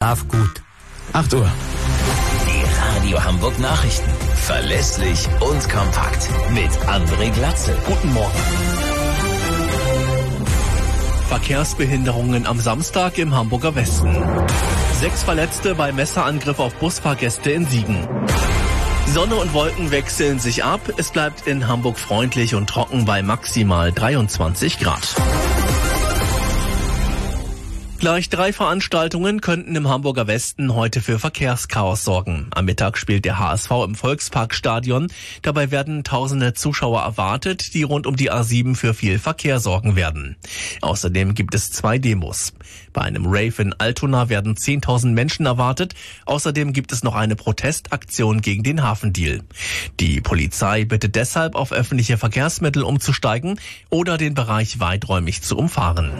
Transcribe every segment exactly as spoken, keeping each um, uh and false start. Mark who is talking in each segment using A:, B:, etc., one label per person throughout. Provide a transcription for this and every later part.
A: Schlaf gut. acht Uhr.
B: Die Radio Hamburg Nachrichten. Verlässlich und kompakt. Mit André Glatzel.
C: Guten Morgen. Verkehrsbehinderungen am Samstag im Hamburger Westen. Sechs Verletzte bei Messerangriff auf Busfahrgäste in Siegen. Sonne und Wolken wechseln sich ab. Es bleibt in Hamburg freundlich und trocken bei maximal dreiundzwanzig Grad. Gleich drei Veranstaltungen könnten im Hamburger Westen heute für Verkehrschaos sorgen. Am Mittag spielt der H S V im Volksparkstadion. Dabei werden tausende Zuschauer erwartet, die rund um die A sieben für viel Verkehr sorgen werden. Außerdem gibt es zwei Demos. Bei einem Rave in Altona werden zehntausend Menschen erwartet. Außerdem gibt es noch eine Protestaktion gegen den Hafendeal. Die Polizei bittet deshalb, auf öffentliche Verkehrsmittel umzusteigen oder den Bereich weiträumig zu umfahren.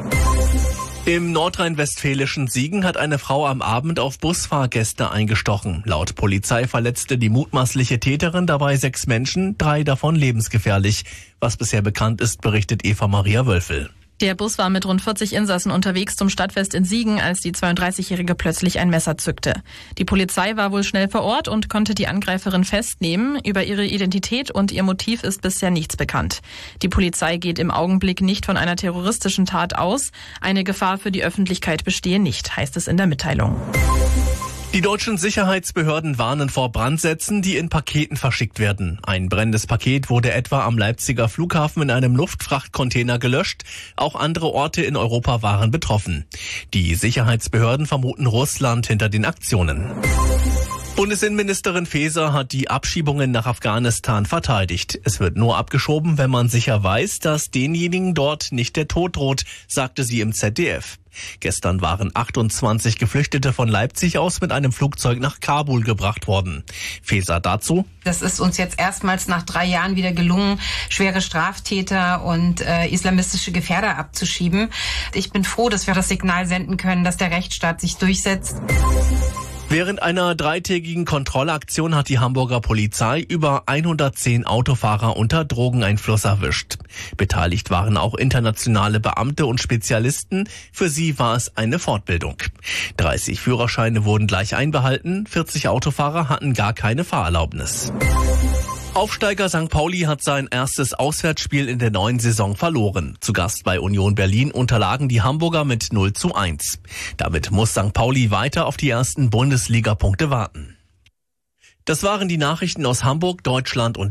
C: Im nordrhein-westfälischen Siegen hat eine Frau am Abend auf Busfahrgäste eingestochen. Laut Polizei verletzte die mutmaßliche Täterin dabei sechs Menschen, drei davon lebensgefährlich. Was bisher bekannt ist, berichtet Eva Maria Wölfel.
D: Der Bus war mit rund vierzig Insassen unterwegs zum Stadtfest in Siegen, als die zweiunddreißigjährige plötzlich ein Messer zückte. Die Polizei war wohl schnell vor Ort und konnte die Angreiferin festnehmen. Über ihre Identität und ihr Motiv ist bisher nichts bekannt. Die Polizei geht im Augenblick nicht von einer terroristischen Tat aus. Eine Gefahr für die Öffentlichkeit bestehe nicht, heißt es in der Mitteilung.
C: Die deutschen Sicherheitsbehörden warnen vor Brandsätzen, die in Paketen verschickt werden. Ein brennendes Paket wurde etwa am Leipziger Flughafen in einem Luftfrachtcontainer gelöscht. Auch andere Orte in Europa waren betroffen. Die Sicherheitsbehörden vermuten Russland hinter den Aktionen. Bundesinnenministerin Faeser hat die Abschiebungen nach Afghanistan verteidigt. Es wird nur abgeschoben, wenn man sicher weiß, dass denjenigen dort nicht der Tod droht, sagte sie im Z D F. Gestern waren achtundzwanzig Geflüchtete von Leipzig aus mit einem Flugzeug nach Kabul gebracht worden. Faeser dazu:
E: Das ist uns jetzt erstmals nach drei Jahren wieder gelungen, schwere Straftäter und äh, islamistische Gefährder abzuschieben. Ich bin froh, dass wir das Signal senden können, dass der Rechtsstaat sich durchsetzt.
C: Während einer dreitägigen Kontrollaktion hat die Hamburger Polizei über hundertzehn Autofahrer unter Drogeneinfluss erwischt. Beteiligt waren auch internationale Beamte und Spezialisten. Für sie war es eine Fortbildung. dreißig Führerscheine wurden gleich einbehalten, vierzig Autofahrer hatten gar keine Fahrerlaubnis. Aufsteiger Sankt Pauli hat sein erstes Auswärtsspiel in der neuen Saison verloren. Zu Gast bei Union Berlin unterlagen die Hamburger mit null zu eins. Damit muss Sankt Pauli weiter auf die ersten Bundesliga-Punkte warten. Das waren die Nachrichten aus Hamburg, Deutschland und